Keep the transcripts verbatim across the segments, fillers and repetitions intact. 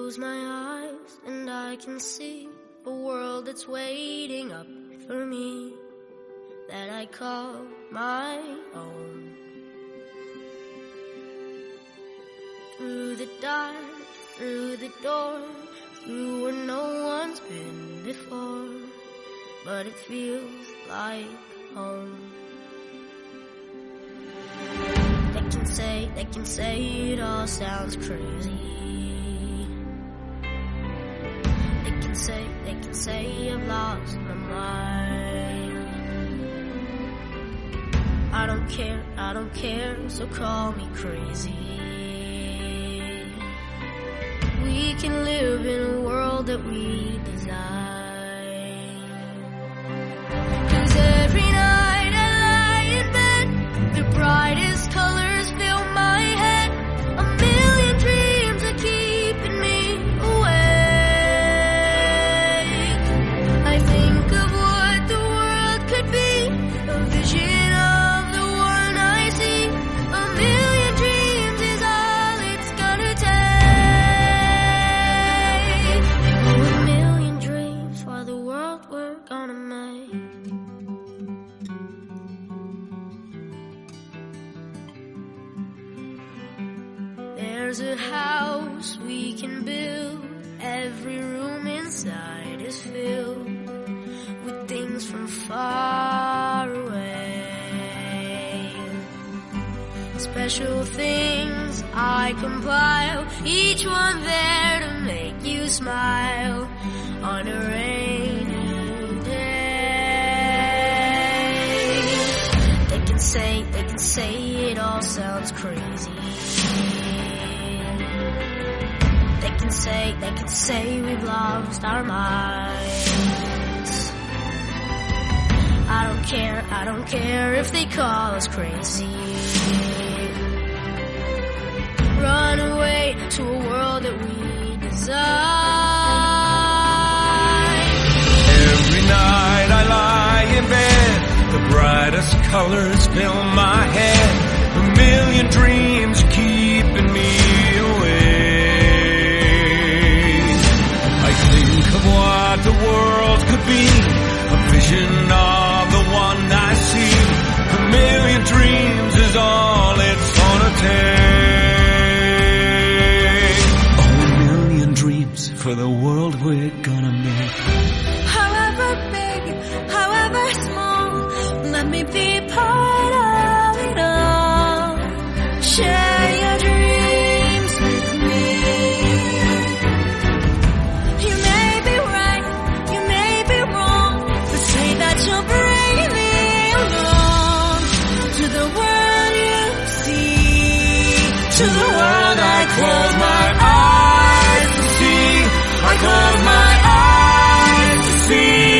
close my eyes and I can see a world that's waiting up for me, that I call my own. Through the dark, through the door, through where no one's been before, but it feels like home. They can say, they can say it all sounds crazy. They can say, they can say I've lost my mind. I don't care, I don't care, so call me crazy. We can live in a world that we design. 'Cause every night I lie in bed, the brightest colors fill my head. A million dreams are keeping me awake. I think of what the world could be, a vision of the one I see. A million dreams is all it's gonna take. Oh, a million dreams for the world we're gonna make. There's a house we can build. Every room inside is filled with things from far away. Special things I compile, each one there to make you smile on a rainy day. They can say, they can say it all sounds crazy. They can say, they can say we've lost our minds. I don't care, I don't care if they call us crazy. Run away to a world that we design. Every night I lie in bed, the brightest colors fill my head. A million dreams keeping me awake. I think of what the world could be, a vision of the one I see. A million dreams is all it's gonna take. Oh, a million dreams for the world we're gonna make. However big, however small, let me be part of it all. Share your dreams with me. You may be right, you may be wrong, but say that you'll bring me along to the world you see, to the world I close my eyes to see. I close my eyes to see.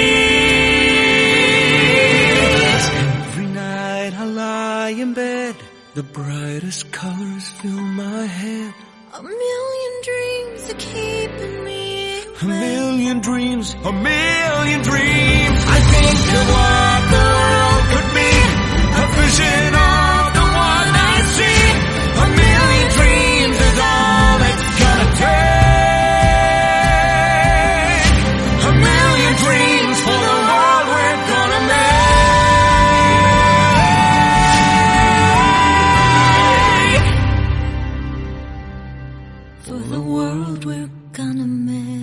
Every night I lie in bed, the brightest colors fill my head. A million dreams are keeping me A million dreams, a million dreams. I think of what the world could be, a vision of the one I see. A million dreams is all it's gonna take. A million dreams for the world we're gonna make. for the world we're gonna make.